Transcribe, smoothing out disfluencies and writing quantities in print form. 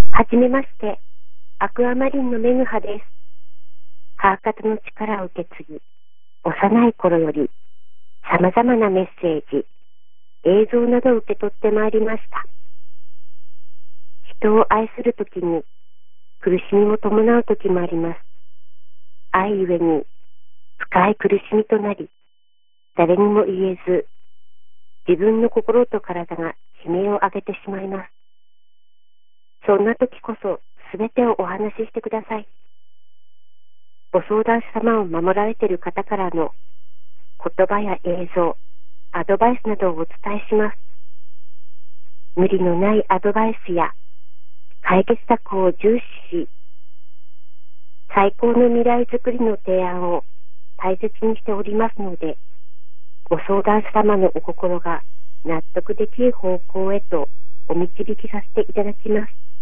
はじめまして、アクアマリンのメグハです。母方の力を受け継ぎ、幼い頃より様々なメッセージ、映像などを受け取ってまいりました。人を愛するときに苦しみも伴うときもあります。愛ゆえに深い苦しみとなり、誰にも言えず、自分の心と体が悲鳴を上げてしまいます。そんな時こそ全てをお話ししてください。ご相談者様を守られている方からの言葉や映像、アドバイスなどをお伝えします。無理のないアドバイスや解決策を重視し、最高の未来づくりの提案を大切にしておりますので、ご相談者様のお心が納得できる方向へとお導きさせていただきます。